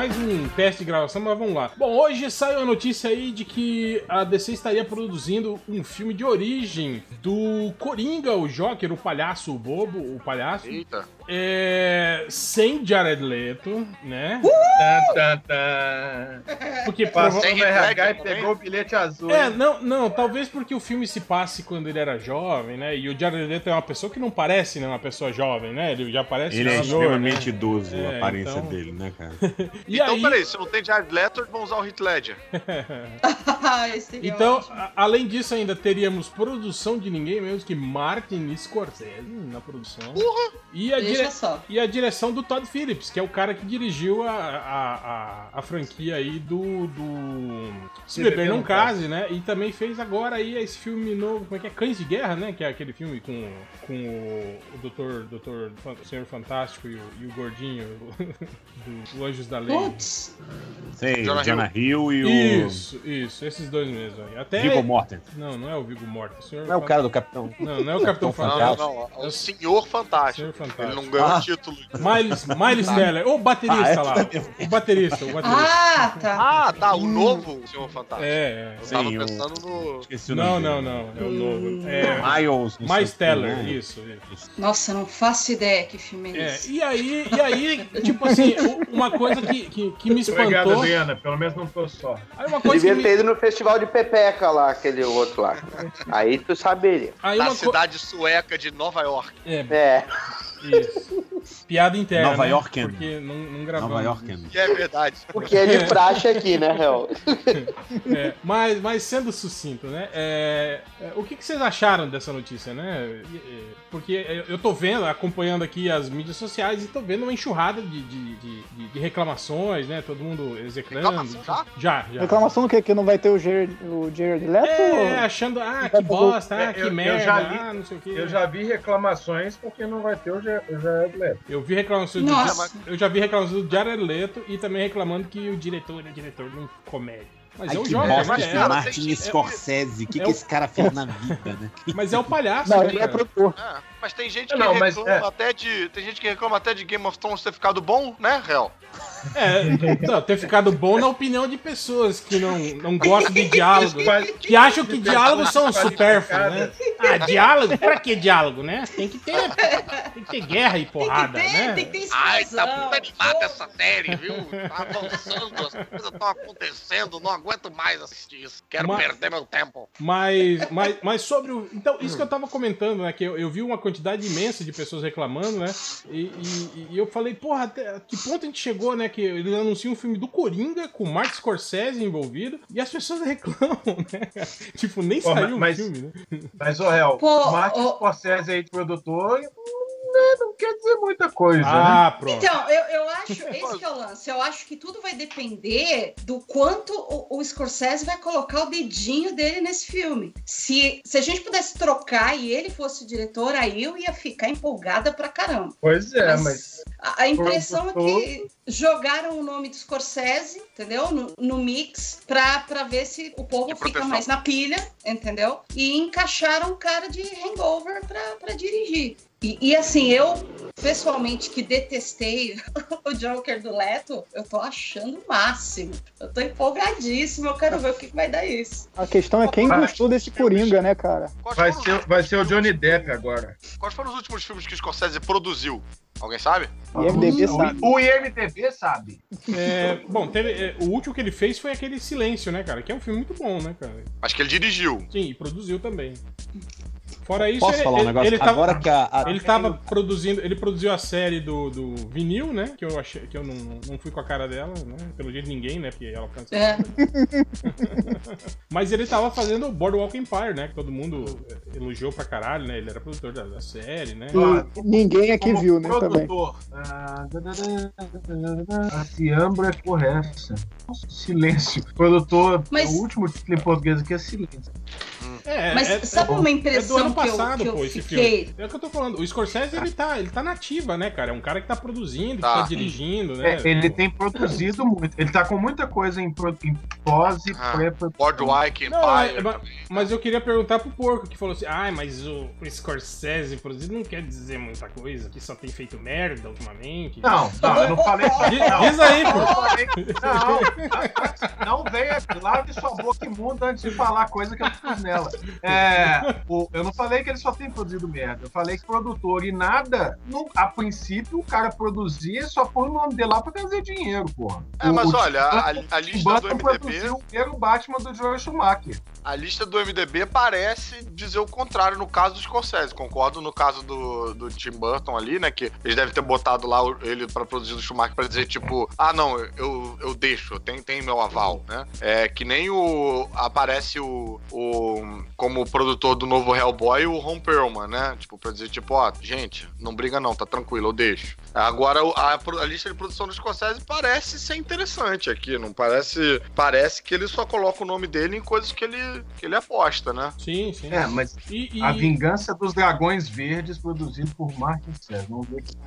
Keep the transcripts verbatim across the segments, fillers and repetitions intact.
mais um teste de gravação, mas vamos lá. Bom, hoje saiu a notícia aí de que a D C estaria produzindo um filme de origem do Coringa, o Joker, o palhaço, o bobo, o palhaço. Eita. É, sem Jared Leto, né? Tá, tá, tá. Porque Passou Sem no R H e Ledger, pegou o bilhete azul. É, hein? não, não, talvez porque o filme se passe quando ele era jovem, né? E o Jared Leto é uma pessoa que não parece, né, uma pessoa jovem, né? Ele já parece Ele é um senhor, extremamente né? idoso, É, a aparência então- dele, né, cara? E então, aí, peraí, se não tem Jared Leto, eles vão usar o Heath Ledger. Esse seria então, ótimo. a- além disso, ainda teríamos produção de ninguém menos que Martin Scorsese na produção. E a, Veja dire... só. e a direção do Todd Phillips, que é o cara que dirigiu a, a, a, a franquia aí do, do Se Beber Não Case, né? E também fez agora aí esse filme novo, como é que é? Cães de Guerra, né? Que é aquele filme com, com o, o Doutor, Doutor o Senhor Fantástico e o, e o gordinho do, do Anjos da Lei. Putz, Sei, Jonah o Jonah Hill e o Isso, isso, esses dois mesmo aí. Até... Viggo Mortensen. Não, não é o Viggo Mortensen. O senhor Não é o cara do Capitão. Não, não é o Capitão Capitão Não, não, Fantástico. não. É o Senhor Fantástico. Senhor Fantástico. Ele não ganhou o Ah. título. Miles, Miles Teller, o baterista Ah, é lá. também. O baterista, o baterista. ah, tá. Ah, tá, o novo Senhor Fantástico. É, é. Eu Sim, tava o- pensando no... Esqueci o Não, nome não, dele. não. É o novo. É. Miles. não sei Miles o que, Teller, né? isso, isso. Nossa, eu não faço ideia que filme é É, esse. e aí, e aí, tipo assim, u- uma coisa que, que, que me Obrigado, espantou. Adriana. Pelo menos não tô só. Aí uma coisa Devia que ter me, ido no festival de Pepeca lá, aquele outro lá. Aí tu saberia. aí Da uma co- cidade sueca de Nova York. É, É. isso. Piada interna. Nova né? York. Porque não, não gravamos. Nova York. Que é verdade. Porque é de praxe aqui, né, Real? É, mas, mas sendo sucinto, né? é, é, o que, que vocês acharam dessa notícia, né? E- e- Porque eu- eu tô vendo, acompanhando aqui as mídias sociais e tô vendo uma enxurrada de, de, de- de- de reclamações, né? Todo mundo execrando. Reclamação já? Já, já. Reclamação do quê? Que não vai ter o Jared, o Jared Leto? É, achando, ah, que bosta, ah, É, que eu- eu merda, já li- ah, não sei o que. Eu já vi reclamações porque não vai ter o Jared Leto. Eu vi reclamações do, Nossa. eu já vi reclamações do Jared Leto e também reclamando que o diretor é diretor de um comédia. Mas Ai, é o que Joker, bosta, né? mas, esse É- cara, Martin tem- Scorsese. O que, é que o- esse cara fez na vida, né? mas é o palhaço, Não, né, ele é cara? produtor. É, mas tem gente que Não, mas reclama é. até de. Tem gente que reclama até de Game of Thrones ter ficado bom, né, Real? É, não, ter ficado bom na opinião de pessoas que não, não gostam de diálogo, Mas- que acham que diálogos são Qualificadas. supérfluos, né? Ah, diálogo? Pra que diálogo, né? Tem que ter, tem que ter guerra e Tem que porrada, ter, né? tem que ter Ai, explosão. tá muito animada essa série, viu? Tá avançando, as coisas estão acontecendo, não aguento mais assistir isso. Quero Mas- perder meu tempo. Mas, mas, mas sobre o. Então, isso que eu tava comentando, né? Que eu, eu vi uma quantidade imensa de pessoas reclamando, né? E, e- e eu falei, porra, até que ponto a gente chegou, né? Que eles anunciam um filme do Coringa com o Martin Scorsese envolvido e as pessoas reclamam, né? Tipo, nem Pô, saiu mas- o filme, né? Mas, ô, Real, Pô, Martin ô- Scorsese aí de produtor, né, não quer dizer muita coisa, né? Ah, pronto. Então, eu, eu acho, esse que é o lance, eu acho que tudo vai depender do quanto o, o Scorsese vai colocar o dedinho dele nesse filme. Se, se a gente pudesse trocar e ele fosse o diretor, aí eu ia ficar empolgada pra caramba. Pois é, mas... A, a impressão é Produtor. que jogaram o nome do Scorsese, entendeu? No, no mix, pra, pra ver se o povo De fica proteção. mais na pilha, entendeu? E encaixaram um cara de Hangover pra, pra dirigir. E, e assim, eu, pessoalmente, que detestei o Joker do Leto, eu tô achando o máximo. Eu tô empolgadíssima, eu quero ver o que que vai dar isso. A questão é quem Ah, gostou desse Coringa, né, cara? Quais Vai foram, ser, vai ser o Johnny Depp agora. os, quais foram os últimos filmes que o Scorsese produziu? Alguém sabe? I M D B sabe. O I M D B sabe. É, bom, teve, é, o último que ele fez foi aquele Silêncio, né, cara? Que é um filme muito bom, né, cara? Acho que ele dirigiu. Sim, e produziu também. Fora isso, Posso ele, falar um ele- negócio? ele tava, Agora que a... a- ele tava produzindo, ele produziu a série do, do Vinil, né? Que eu achei que eu não, não fui com a cara dela, né? Pelo jeito ninguém, né? Porque ela cansa. É. Mas ele tava fazendo o Boardwalk Empire, né? Que todo mundo elogiou pra caralho, né? Ele era produtor da, da série, né? E ninguém aqui Como viu, né, também. produtor, ah, da, da, da, da, da, a Ciambra é correta. Nossa, silêncio. Produtor, Mas- o último título em português aqui é silêncio. Uhum. É, Mas é, sabe é, uma é impressão do ano que eu- passado, que eu pô, esse fiquei? filme. É o que eu tô falando. O Scorsese, ele tá, ele tá nativa, né, cara? É um cara que tá produzindo, que Tá. tá dirigindo, né? É, ele Pô. tem produzido muito. Ele tá com muita coisa em, pro- em pós e Ah, pré-produção. Boardwalk Não, Empire. é, ma- também. mas eu queria perguntar pro Porco, que falou assim, ai, mas o, o Scorsese produzido não quer dizer muita coisa, que só tem feito merda ultimamente. Não, não, eu não falei isso. Diz, Não, diz aí, eu pô. não falei. Não, não venha, lave sua boca imunda antes de falar coisa que eu fiz nela. É, o- eu não falei que ele só tem produzido merda. Eu falei que produtor e nada. não- a princípio, o cara produzia só põe o nome dele lá pra trazer dinheiro, porra. É, mas O- olha, a, o- a o lista do Burton M D B, produziu o primeiro Batman do Joel Schumacher. a lista do M D B parece dizer o contrário no caso do Scorsese. Concordo no caso do, do Tim Burton ali, né? Que eles devem ter botado lá o- ele pra produzir o Schumacher pra dizer, tipo, ah, não, eu, eu deixo, tem, tem meu aval, né? É que nem o. Aparece o, o. Como produtor do novo Hellboy, o Ron Perlman, né? Tipo, pra dizer, tipo, ó, gente, não briga não, tá tranquilo, eu deixo. Agora, a, a lista de produção do Scorsese parece ser interessante aqui, não parece. Parece que ele só coloca o nome dele em coisas que ele, que ele aposta, né? Sim, sim. É, mas E, e- A Vingança dos Dragões Verdes, produzido por Martin Scorsese. Vamos ver que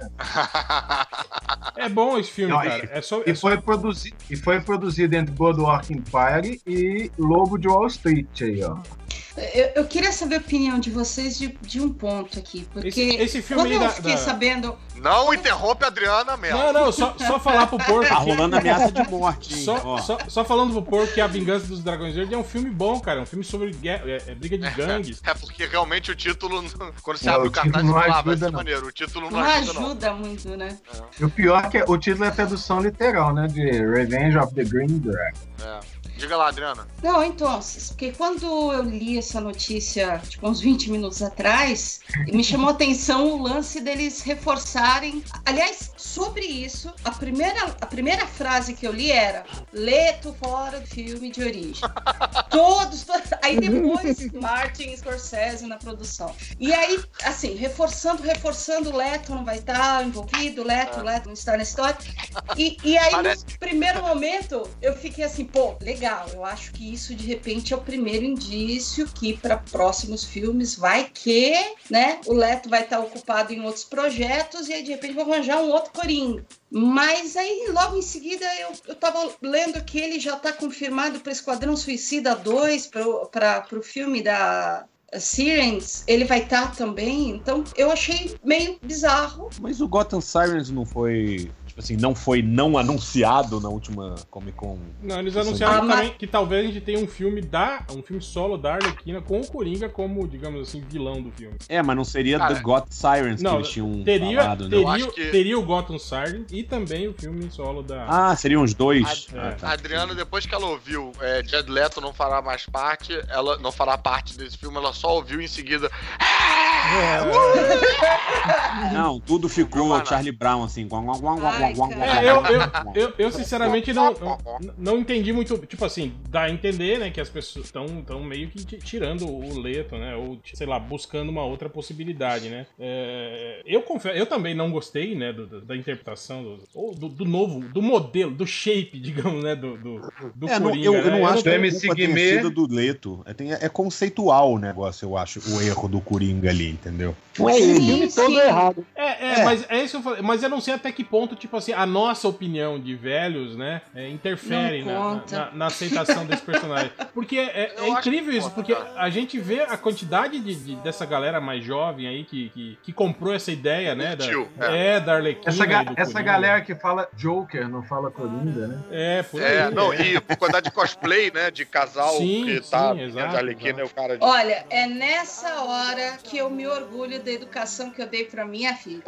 é. é bom esse filme, Não, cara. É só, é E só- foi produzido, e foi produzido entre Boardwalk Empire e Lobo de Wall Street aí, ó. Eu, eu queria saber a opinião de vocês de, de um ponto aqui, porque Esse, esse filme quando aí eu da, fiquei da- sabendo, Não interrompe a Adriana mesmo. Não, não, só, só falar pro Porco. Tá que- rolando ameaça de morte, hein? Só, Ó. só, só falando pro Porco que A Vingança dos Dragões Verdes é um filme bom, cara. É um filme sobre guerra, é, é briga de gangues. É porque realmente o título, quando você Não, abre o o cartaz, título você não fala, ah, vai ajuda, ser não. maneiro. O título não, não ajuda, não. ajuda muito, né? E o pior é que o título é tradução literal, né? De Revenge of the Green Dragon. É. Diga lá, Adriana. Não, então, porque quando eu li essa notícia, tipo, uns vinte minutos atrás, me chamou a atenção o lance deles reforçarem. Aliás, sobre isso, a primeira, a primeira frase que eu li era Leto fora do filme de origem. Todos, todos. Aí depois, Martin Scorsese na produção. E aí, assim, reforçando, reforçando, Leto não vai estar envolvido, Leto, Leto não está na história. E, e aí, Parece- no primeiro momento, eu fiquei assim, pô, legal. Eu acho que isso, de repente, é o primeiro indício que para próximos filmes vai que, né, o Leto vai estar ocupado em outros projetos e aí, de repente, vão arranjar um outro Coringa. Mas aí, logo em seguida, eu, eu tava lendo que ele já tá confirmado para Esquadrão Suicida dois, para o filme da Sirens, ele vai estar também. Então, eu achei meio bizarro. Mas o Gotham Sirens não foi... Tipo assim, não foi não anunciado na última Comic Con? Não, eles Sim. anunciaram Ah, que, mas- também, que talvez a gente tenha um filme da. Um filme solo da Arlequina com o Coringa como, digamos assim, vilão do filme. É, mas não seria Cara, The Gotham Sirens que Não, eles tinham teria, falado, né? teria, Eu acho que- teria o Gotham Siren e também o filme solo da. Ah, seriam os dois? A- Ah, é. tá. A Adriana, depois que ela ouviu é, Jared Leto não fará mais parte, ela não fará parte desse filme, ela só ouviu em seguida. Não, tudo ficou Não, não. Charlie Brown, assim. guam, guam, guam, guam, Ai, guam, cara. guam, É, eu, guam, eu, guam. eu, eu sinceramente não, não, não entendi muito. Tipo assim, dá a entender, né, que as pessoas estão tão meio que ti- tirando o Leto, né? Ou, sei lá, buscando uma outra possibilidade, né? É, eu confesso, eu também não gostei, né, do- do- da interpretação do, ou do, do novo, do modelo, do shape, digamos, né, do, do, do É, não, Coringa. eu, eu né? não acho que Do a M culpa C tenha Guimê. sido do Leto. É, tem- é conceitual o negócio, eu acho, o erro do Coringa ali, entendeu? Não é O ele. filme Sim, todo sim. errado. É, é, É. mas é isso que eu falei. Mas eu não sei até que ponto, tipo assim, a nossa opinião de velhos, né, é, interfere Não na, conta. na- na aceitação desse personagem. Porque é, é Eu acho incrível que isso, conta, porque cara. a gente vê a quantidade de, de- dessa galera mais jovem aí que, que, que comprou essa ideia, né? Da, Curtiu, é. da Arlequina. Essa, ga- e do essa Coringa. galera que fala Joker, não fala Coringa, né? É, por aí. É, não, é. e por quantidade de cosplay, né? De casal Sim, que tá sim, exato, de Arlequina e o cara de. Olha, é nessa hora que eu me orgulho da educação que eu dei pra minha filha.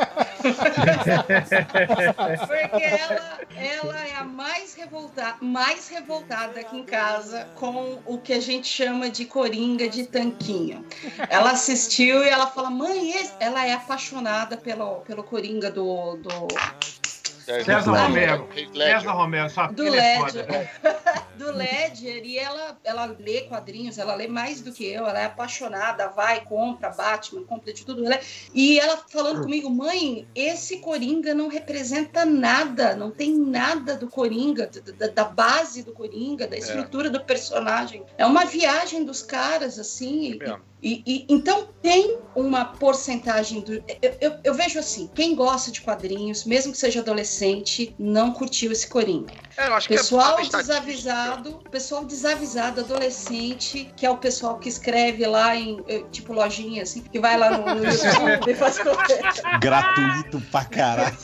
Porque ela, ela é a mais revoltada, mais revoltada aqui em casa com o que a gente chama de Coringa de tanquinho. Ela assistiu e ela fala, mãe, esse... ela é apaixonada pelo, pelo Coringa do, do, César Ah, Romero. Heath Ledger. César Romero, sua Do filha é Ledger. foda. Do Ledger, e ela, ela lê quadrinhos, ela lê mais do que eu, ela é apaixonada, vai, compra Batman, compra de tudo. E ela falando comigo, mãe, esse Coringa não representa nada, não tem nada do Coringa, da, da base do Coringa, da estrutura é. do personagem. É uma viagem dos caras, assim, É e, e, então tem uma porcentagem do... Eu, eu, eu vejo assim, quem gosta de quadrinhos, mesmo que seja adolescente, não curtiu esse Coringa. É, eu acho pessoal que é desavisado, pessoal desavisado, adolescente, que é o pessoal que escreve lá em, tipo, lojinha, assim, que vai lá no, no YouTube e faz coisa. Gratuito pra caralho.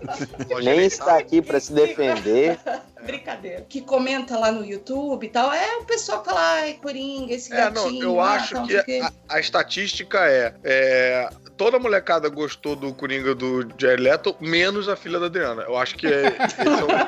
Nem está aqui pra se defender. Brincadeira. Que comenta lá no YouTube e tal. É o pessoal que fala, ai, Coringa, esse É, gatinho. não, eu ah, acho tal, que que... a, a estatística é, é... Toda molecada gostou do Coringa do Jared Leto, menos a filha da Adriana. Eu acho que é, esse é, o,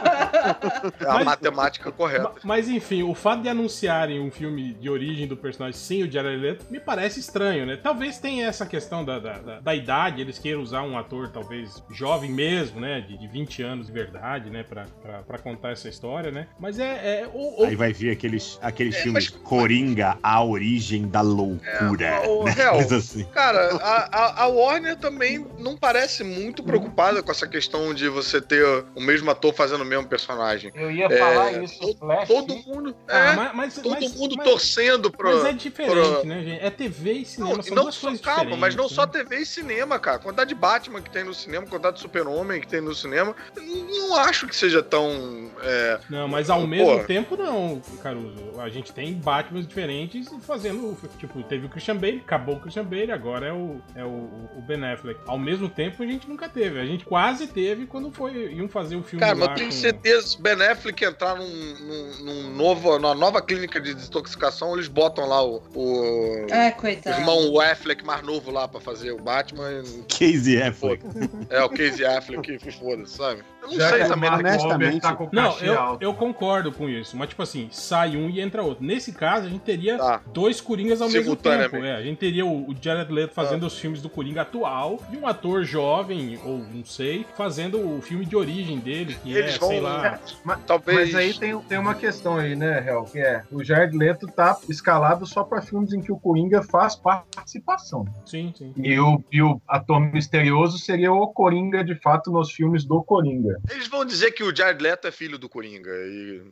é a Mas- matemática correta. Mas enfim, o fato de anunciarem um filme de origem do personagem sem o Jared Leto me parece estranho, né? Talvez tenha essa questão da, da, da, da idade, eles queiram usar um ator talvez jovem mesmo, né? De, de vinte anos de verdade, né? Pra, pra, pra contar essa história, né? Mas é... é ou, ou- Aí vai vir aqueles, aqueles É, filmes mas- Coringa, a origem da loucura. É, o né? real. Coisa assim. Cara, a, a, a Warner também não parece muito preocupada com essa questão de você ter o mesmo ator fazendo o mesmo personagem. Eu ia falar É, isso. Flash. Todo mundo, Ah, é, mas, mas- todo mas- mundo mas- torcendo pro... Mas é diferente, pro- né, gente? É T V e cinema, Não, são não duas só, coisas calma, diferentes. mas não né? só T V e cinema, cara. Quantidade de Batman que tem no cinema, quantidade de Super-Homem que tem no cinema, não acho que seja tão... é, Não, mas ao Pô. mesmo tempo não, Caruso. A gente tem Batmans diferentes fazendo... Tipo, teve o Christian Bale, acabou o Christian Bale, agora é o, é o, o Ben Affleck. Ao mesmo tempo, a gente nunca teve. A gente quase teve quando foi, iam fazer o filme Cara, mas lá eu tenho com- certeza, se o Ben Affleck entrar num, num, num novo, numa nova clínica de desintoxicação, eles botam lá o, o, Ai, o coitado. irmão Affleck mais novo lá pra fazer o Batman. Casey Affleck. É, o Casey Affleck, que foda-se, sabe? Eu não Já sei que o também. Mark honestamente- Wahlberg tá com o Não, cachê eu, alto. eu concordo com isso. Mas, tipo assim, sai um e entra outro. Nesse caso, a gente teria Tá. dois Coringas ao mesmo tempo. Simultaneamente. É, a gente teria o, o Jared Leto fazendo os filmes do Coringa atual e um ator jovem, ou não sei, fazendo o filme de origem dele, que Eles é, vão- sei lá... Mas, Talvez. mas aí tem, tem uma questão aí, né, Hel? Que é, o Jared Leto tá escalado só pra filmes em que o Coringa faz participação. Sim, sim. E o, e o ator misterioso seria o Coringa, de fato, nos filmes do Coringa. Eles vão dizer que o Jared Leto é filho do Coringa. E...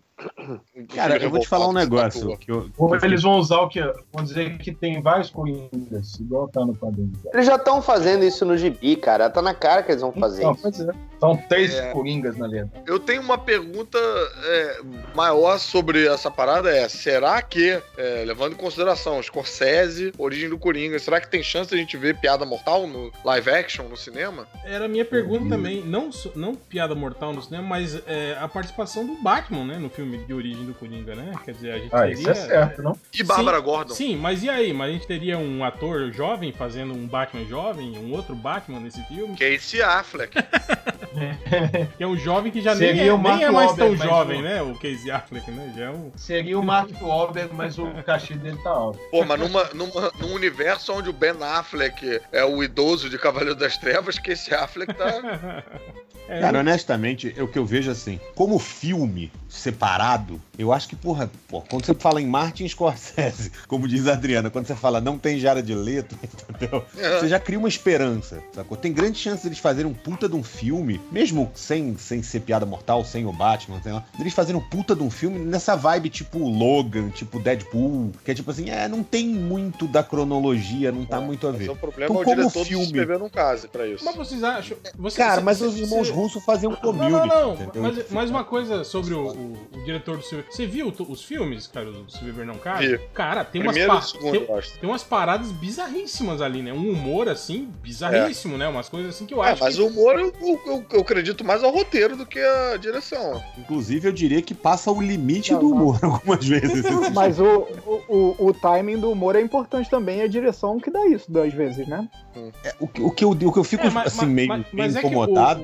Cara, eu vou te falar um negócio. Revoltado Que eu, Ou que eu eles vão usar o que? Vão dizer que tem vários Coringas, igual tá no quadrinho. Eles já estão fazendo isso no gibi, cara. Tá na cara que eles vão fazer Então, isso. pois é. São três É. Coringas na letra. Eu tenho uma pergunta é, maior sobre essa parada, é, será que, é, levando em consideração Scorsese, Origem do Coringa, será que tem chance de a gente ver Piada Mortal no live action, no cinema? Era a minha pergunta também, não, so- não piada mortal no cinema, mas é, a participação do Batman, né, no filme de origem do Coringa, né? Quer dizer, a gente Ah, teria... isso é certo, não? E Bárbara Gordon? Sim, mas e aí? Mas a gente teria um ator jovem fazendo um Batman jovem, um outro Batman nesse filme, Casey Affleck. que é um jovem que já nem Seria é, o Mark nem é mais tão Wahlberg, mas jovem, o- né? O Casey Affleck, né? Já é um... Seria o Mark Wahlberg, mas o cachê dele tá alto. Pô, mas numa, numa, num universo onde o Ben Affleck é o idoso de Cavaleiro das Trevas, Casey Affleck tá... É, Cara, honestamente, é o que eu vejo assim, como filme separado, eu acho que, porra, porra, quando você fala em Martin Scorsese, como diz a Adriana, quando você fala não tem Jared Leto, entendeu? Você já cria uma esperança, sacou? Tem grande chance deles fazerem um puta de um filme, mesmo sem, sem ser Piada Mortal, sem o Batman, sei lá, deles fazerem um puta de um filme nessa vibe tipo Logan, tipo Deadpool, que é tipo assim, é, não tem muito da cronologia, não tá muito a Mas ver. o problema Então, é o como diretor filme- se inscrever num caso pra isso. Mas vocês acham... Vocês, Cara, mas cê- os cê- irmãos cê- russos faziam um Não, community, não, não. entendeu? Mas, mas uma coisa sobre o, o- o diretor do Silver... Você viu t- os filmes, cara, do Se Beber Não Case? Vi. Cara, tem umas, Primeiro pa- e segundo, tem, eu acho. tem umas paradas bizarríssimas ali, né? Um humor, assim, bizarríssimo, né? Umas coisas assim que eu É, acho mas que... o humor eu, eu, eu- eu acredito mais ao roteiro do que à direção. Inclusive, eu diria que passa o limite Não, do não. humor algumas vezes. Mas o, o, o, o timing do humor é importante também, a direção que dá isso, das vezes, né? É, o, que, o, que eu, o que eu fico É, mas- assim, mas- meio, mas- meio mas é que o- incomodado. o-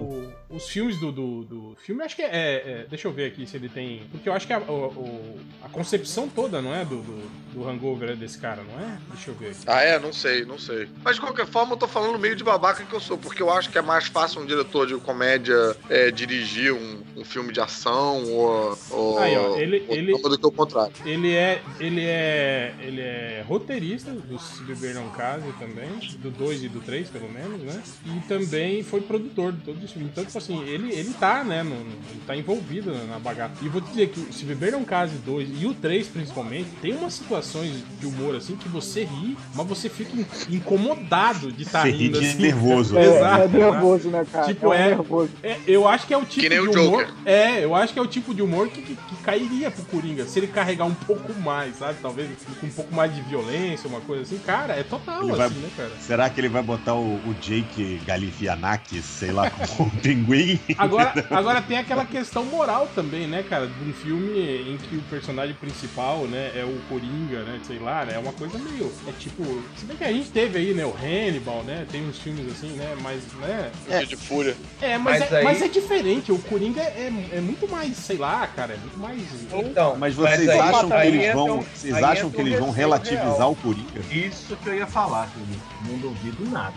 os filmes do, do, do filme, acho que é, é... Deixa eu ver aqui se ele tem... Porque eu acho que a, o, a concepção toda, não é? Do, do, do Hangover é desse cara, não é? Deixa eu ver aqui. Ah, é? Não sei, não sei. Mas de qualquer forma, eu tô falando meio de babaca que eu sou, porque eu acho que é mais fácil um diretor de comédia é, dirigir um, um filme de ação ou... ou Aí, ó, ele... ou ele do que o contrário. Ele é... Ele é... Ele é roteirista do Se Beber Não Case também, do dois e do três, pelo menos, né? E também foi produtor de todos os filmes. Então, tipo assim, ele, ele tá, né? No, no, ele tá envolvido na bagaça. E vou te dizer que o Se Beber Não Case dois e o três, principalmente, tem umas situações de humor, assim, que você ri, mas você fica incomodado de estar tá rindo, de assim. nervoso. É, Exato. é nervoso, né, cara? Tipo, é, um é, nervoso. é, eu acho que é o tipo Que nem de o humor... Joker. É, eu acho que é o tipo de humor que, que, que cairia pro Coringa, se ele carregar um pouco mais, sabe? Talvez com um pouco mais de violência, uma coisa assim. Cara, é total, Ele assim, vai- né, cara? Será que ele vai botar o, o Jake Galifianakis, sei lá, como o pinguim? Agora, agora tem aquela questão moral também, né, cara? De um filme em que o personagem principal, né, é o Coringa, né? Sei lá, né? É uma coisa meio. É tipo. Se bem que a gente teve aí, né, o Hannibal, né? Tem uns filmes assim, né? Mas, né? Um dia de fúria. É, mas, Mas é, aí- mas é diferente. O Coringa é, é muito mais, sei lá, cara. É muito mais. Então, Mas vocês aí- acham que aí eles entra vão, um- vocês aí acham entra que um eles vão receio relativizar real. o Coringa? Isso que eu ia falar, Felipe. Não duvido nada.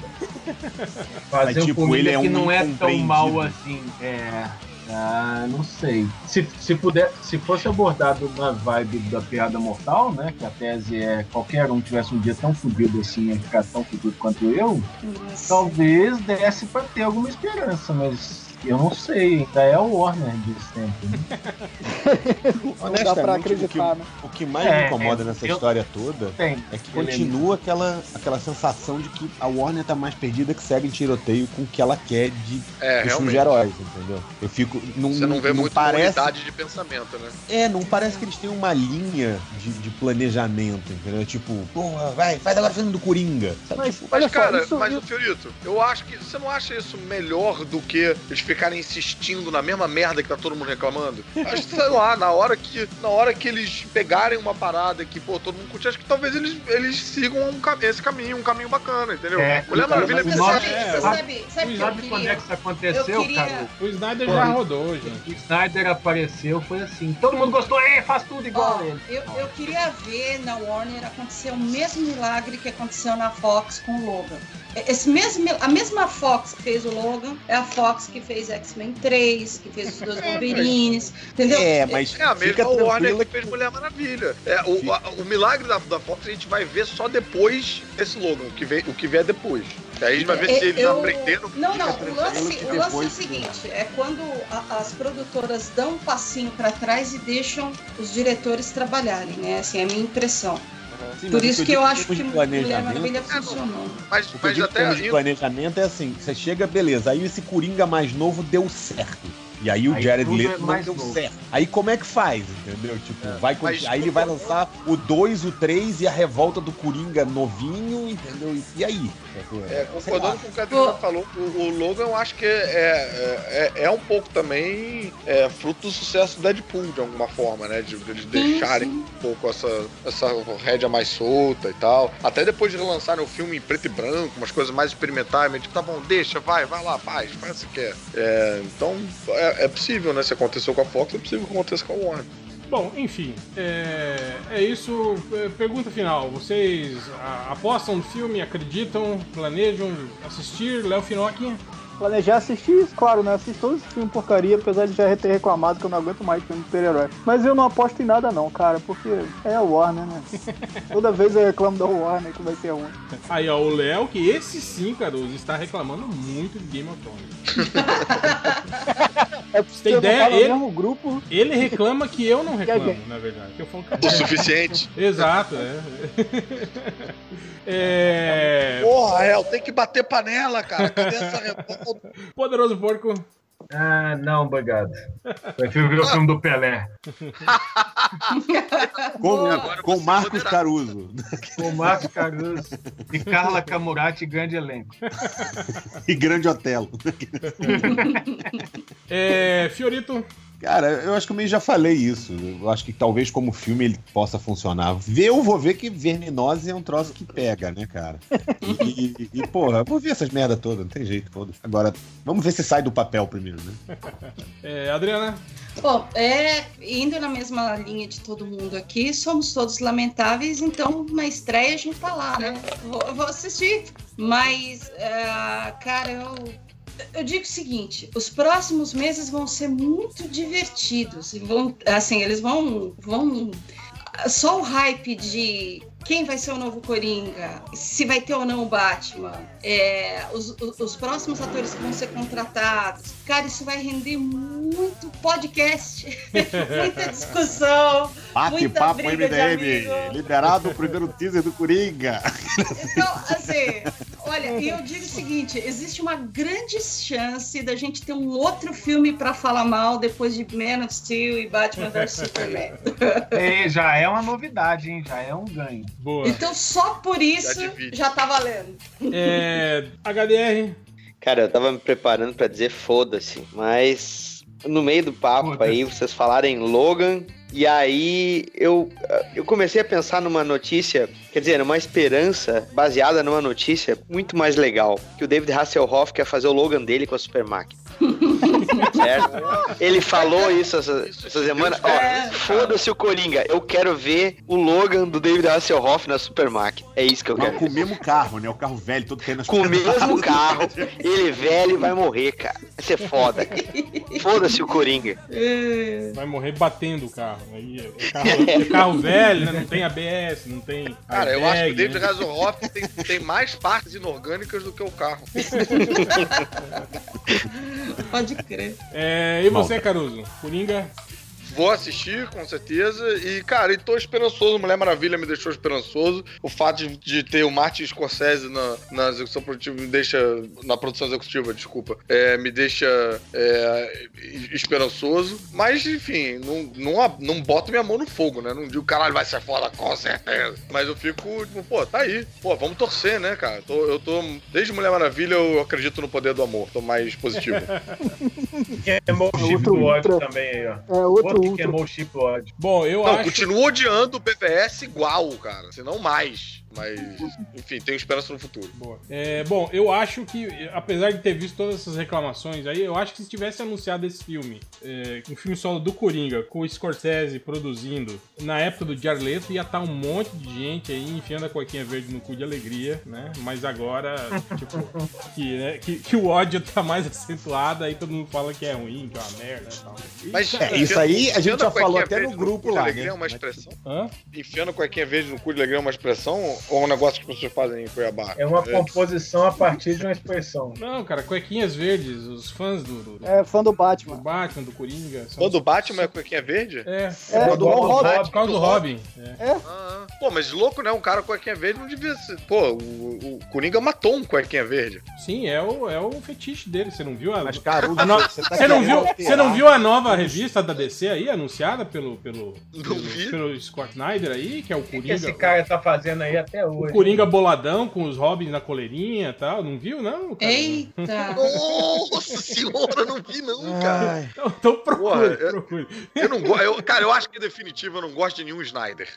Fazer Mas, um tipo, Coringa ele é que um não é tão incompreendido. mal assim. É. Ah, não sei. Se, se, puder, se fosse abordado na vibe da piada mortal, né? Que a tese é qualquer um tivesse um dia tão fudido assim, ia ficar tão fudido quanto eu, talvez desse pra ter alguma esperança, mas eu não sei, ainda é o Warner de sempre. Né? Não dá pra acreditar, o que, né? o que mais É, me incomoda nessa eu- história toda Tem. é que continua aquela, aquela sensação de que a Warner tá mais perdida que segue em tiroteio com o que ela quer de É, dos filmes realmente. de heróis, entendeu? Eu fico. Não, Você não vê não muito parece, unidade de pensamento, né? É, não parece que eles têm uma linha de, de planejamento, entendeu? Tipo, porra, vai, faz agora o filme do Coringa. Sabe? Mas, Tipo, Mas, olha cara, só, isso, mas, isso- o Fiorito, eu acho que. Você não acha isso melhor do que eles ficarem insistindo na mesma merda que tá todo mundo reclamando? Acho que, sei lá, na hora que, na hora que eles pegarem uma parada que, pô, todo mundo curte, acho que talvez eles, eles sigam um, ca- esse caminho, um caminho bacana, entendeu? É, Mulher cara, Maravilha mas é o Você nome- sabe, bizarro. você sabe, sabe o que eu Sabe quando é queria? que isso aconteceu, Eu queria- cara? O Snyder Pô, já e- rodou, gente. O Snyder apareceu, foi assim. Todo mundo gostou, é, faz tudo igual Ó, a ele. eu, eu queria ver na Warner acontecer o mesmo milagre que aconteceu na Fox com o Logan. Esse mesmo, a mesma Fox que fez o Logan é a Fox que fez X-Men três, que fez os dois Wolverines, entendeu? É, mas É a fica mesma Warner tranquila que fez Mulher Maravilha. É, o, a- o milagre da, da Fox a gente vai ver só depois desse Logan, o que, vem, o que vier depois. Aí a gente vai ver se eles Eu- aprenderam. Não, não, fica o lance, tranquilo que o lance é o depois- seguinte, é quando a- as produtoras dão um passinho para trás e deixam os diretores trabalharem, né? Assim, é a minha impressão. Sim, Por mas o isso eu que eu digo em acho que termos de Mulher planejamento- Maravilha funcionou. Mas, O que eu mas digo em até termos de indo- planejamento é assim, você chega, beleza, aí esse Coringa mais novo deu certo. E aí o Aí Jared tudo é Leto não mais deu novo. certo. Aí como é que faz, entendeu? Tipo, vai con- mas aí ele vai lançar o dois, o três e a revolta do Coringa novinho, entendeu? E aí? É, Sei lá. concordando com o que a Adriana falou, o, o Logan eu acho que é, é, é um pouco também é, fruto do sucesso do Deadpool, de alguma forma, né? De, de eles deixarem sim. um pouco essa, essa rédea mais solta e tal. Até depois de relançarem o filme em preto e branco, umas coisas mais experimentais, mas tipo, tá bom, deixa, vai, vai lá, faz, faz o que quer. É, então, é, é possível, né? Se aconteceu com a Fox, é possível que aconteça com a Warner. Bom, enfim, é, é isso. É, Pergunta final. Vocês a- apostam no filme, acreditam, planejam assistir? Léo Finocchi? Planejar assistir isso, claro, né? Assisto todos os filmes porcaria, apesar de já ter reclamado que eu não aguento mais filme de super-herói. Mas eu não aposto em nada não, cara, porque é a Warner, né? Toda vez eu reclamo da Warner que vai ser ruim. Aí, ó, o Léo, que esse sim, Caruso, está reclamando muito de Game of Thrones. É porque tem eu ideia? não falo Ele- no mesmo grupo. Ele reclama que eu não reclamo, alguém? na verdade. Que eu falo, O suficiente. exato, é. é... Porra, El, tem que bater panela, cara. Cadê essa revolta? Poderoso Porco. Ah, não, obrigado. Prefiro ver o filme do Pelé. Com, Agora com você Marcos poderá. Caruso Com Marcos Caruso e Carla Camurati, grande elenco. e Grande Otelo. É, Fiorito. Cara, eu acho que eu meio já falei isso. Eu acho que talvez como filme ele possa funcionar. Ver, eu vou ver que Verminose é um troço que pega, né, cara? E, e, e porra, eu vou ver essas merda todas, não tem jeito, foda-se. Agora, vamos ver se sai do papel primeiro, né? É, Adriana? Bom, é, indo na mesma linha de todo mundo aqui, somos todos lamentáveis, então na estreia a gente tá lá, né? Vou, vou assistir. Mas, uh, cara, eu, eu digo o seguinte, os próximos meses vão ser muito divertidos. Vão, assim, eles vão, vão... Só o hype de quem vai ser o novo Coringa, se vai ter ou não o Batman, é, os, os, os próximos atores que vão ser contratados. Cara, isso vai render muito podcast, muita discussão, muita Bate-papo briga M D M, de amigo. liberado o primeiro teaser do Coringa. Então, assim, olha, e eu digo o seguinte, existe uma grande chance da gente ter um outro filme pra falar mal depois de Man of Steel e Batman versus Superman. É, já é uma novidade, hein? Já é um ganho. Boa. Então, só por isso, Já já tá valendo. É, H D R? Cara, eu tava me preparando pra dizer foda-se, mas no meio do papo Foda-se. aí, vocês falarem Logan, e aí eu, eu comecei a pensar numa notícia, quer dizer, numa esperança baseada numa notícia muito mais legal, que o David Hasselhoff quer fazer o Logan dele com a Super Máquina. Certo? Ele falou isso essa, essa semana. Ó, foda-se o Coringa, eu quero ver o Logan do David Hasselhoff na Super Máquina. É isso que eu Mas quero com o ver. mesmo carro, né? O carro velho, todo caindo nas Com o mesmo carro, ele velho vai morrer, cara. Vai ser foda, cara. Foda-se o Coringa. Vai morrer batendo o carro. Aí é carro, é carro velho, né? Não tem A B S, não tem. Cara, eu acho que o airbag, David né? Hasselhoff tem, tem mais partes inorgânicas do que o carro. Pode crer. É, e você, Caruso? Coringa? Vou assistir, com certeza. E, cara, e tô esperançoso. Mulher Maravilha me deixou esperançoso. O fato de, de ter o Martin Scorsese na, na execução produtiva me deixa... Na produção executiva, desculpa. É, me deixa é, esperançoso. Mas, enfim, não, não, não boto minha mão no fogo, né? Não digo, caralho, vai ser foda, com certeza. Mas eu fico, tipo, pô, tá aí. Pô, vamos torcer, né, cara? Tô, eu tô... Desde Mulher Maravilha eu acredito no poder do amor. Tô mais positivo. Queimou o chip Outro do ódio ultra. também aí, ó. É, outro Outro que ultra. queimou o chip do ódio. Bom, eu Não, acho... continuo odiando o P V S igual, cara. Se não mais. Mas, enfim, tenho esperança no futuro. Boa. É, bom, eu acho que, apesar de ter visto todas essas reclamações aí, eu acho que se tivesse anunciado esse filme, é, um filme solo do Coringa, com o Scorsese produzindo, na época do Jared Leto, ia estar um monte de gente aí enfiando a cuequinha verde no cu de alegria, né? Mas agora, tipo, que, né, que, que o ódio tá mais acentuado, aí todo mundo fala que é ruim, que é uma merda e tal. E, Mas, É, isso aí a gente enfiando já falou cuequinha até verde no grupo cu de lá, alegria né? é uma expressão? Hã? Enfiando a cuequinha verde no cu de alegria é uma expressão? Ou é um negócio que as pessoas fazem em Cuiabá? É uma composição a partir de uma expressão. Não, cara, cuequinhas verdes, os fãs do, do, É fã do do Batman. Batman, do Coringa. são- Quando o Batman é cuequinha verde? É, É, Quando igual o o Robin. por causa do Robin. É. Ah, pô, mas louco, né? Um cara com cuequinha verde não devia ser. Pô, o, o Coringa matou um cuequinha verde. Sim, é o, é o fetiche dele. Você não viu a. Mas, Caruso, a no- você tá Você não, querendo viu, alterar. você não viu a nova revista da D C aí, anunciada pelo, pelo, Não pelo, vi. pelo Scott Snyder aí, que é o O que, que Coringa. esse cara tá fazendo aí até O hoje? Coringa boladão com os Robins na coleirinha e tal. Não viu, não? Cara? Eita! Nossa senhora, não vi não, cara. Ai, Então, então procure, Porra, eu- procure. Eu não gosto. Eu, cara, eu acho que em definitivo eu não gosto de nenhum Snyder.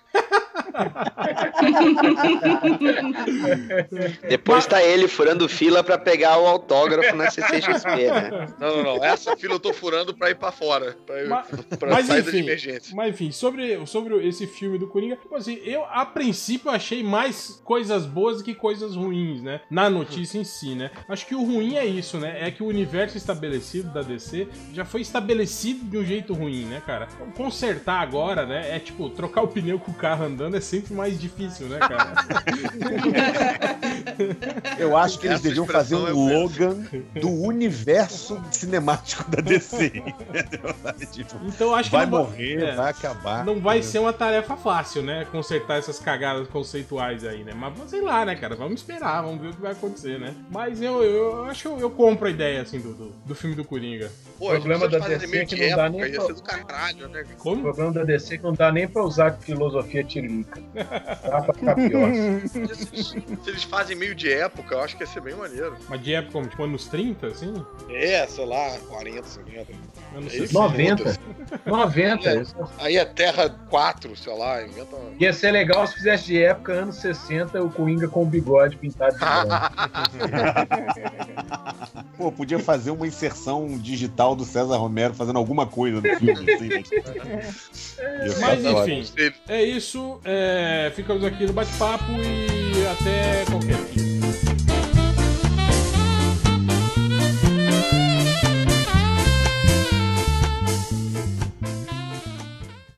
Depois tá ele furando fila pra pegar o autógrafo na C C X P, né? Não, não, não. Essa fila eu tô furando pra ir pra fora. Pra, ir, Mas- pra Mas saída de enfim, emergência. mas enfim, sobre, sobre esse filme do Coringa, tipo assim, eu a princípio achei mais coisas boas do que coisas ruins, né? Na notícia em si, né? Acho que o ruim é isso, né? É que o universo estabelecido da D C já foi estabelecido de um jeito ruim, né, cara? Então, consertar agora, né? É tipo, trocar o pneu com o carro andando é sempre mais difícil, né, cara? eu acho que eles Essa deviam fazer expressão um é boa. Logan do universo cinemático da D C. Entendeu? Sabe, tipo, Então acho que vai não vai- morrer, é. vai acabar. Não vai entendeu? ser uma tarefa fácil, né? Consertar essas cagadas conceituais aí, né? Mas sei lá, né, cara? Vamos esperar, vamos ver o que vai acontecer, né? Mas eu, eu acho que eu, eu compro a ideia, assim, do, do, do filme do Coringa. Pô, O problema as pessoas da fazem D C meio é que de não dá época, nem ia pra- ser do caralho, né? O Como? problema da D C é que não dá nem pra usar filosofia tiririca. época. Dá pra ficar pior. Se eles fazem meio de época, eu acho que ia ser bem maneiro. Mas de época como? Tipo anos trinta, assim? É, sei lá, quarenta, cinquenta. Anos Aí, sessenta. noventa. noventa. É. Aí é Terra quatro, sei lá, inventa uma... Ia ser legal se fizesse de época, anos sessenta, o Coringa com o bigode pintado de branco. Pô, podia fazer uma inserção digital do César Romero fazendo alguma coisa no filme, assim, né? Mas enfim, é isso. É, ficamos aqui no bate-papo e até qualquer dia.